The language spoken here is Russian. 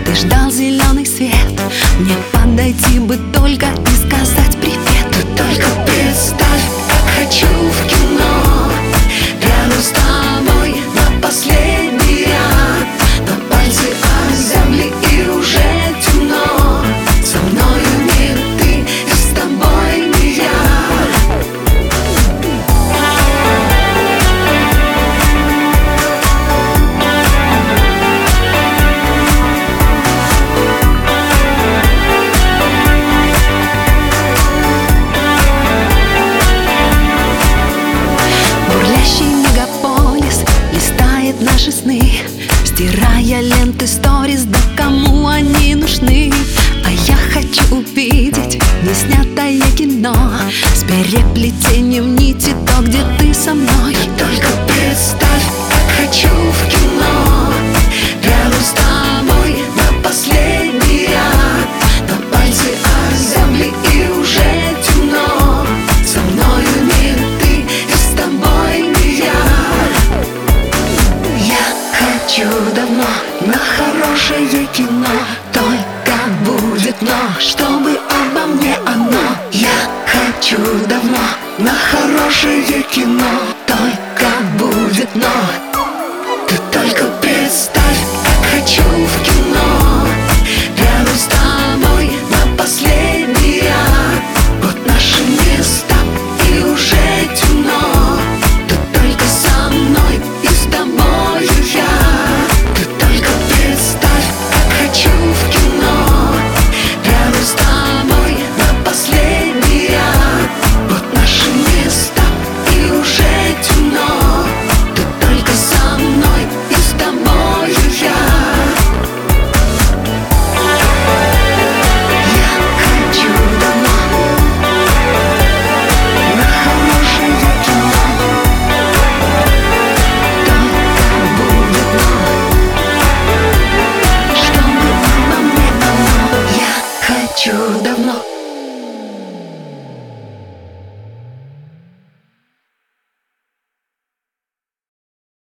Ты ждал зеленый свет, мне подойти бы только и сказать привет. Ты только представь, как хочу в кино, рядом с тобой на последний ряд, на пальцы от земли и уже темно. Со мною не ты, и с тобой не я. Наши сны, стирая ленты сторис, да кому они нужны? А я хочу увидеть неснятое кино с переплетением нити, то, где ты со мной.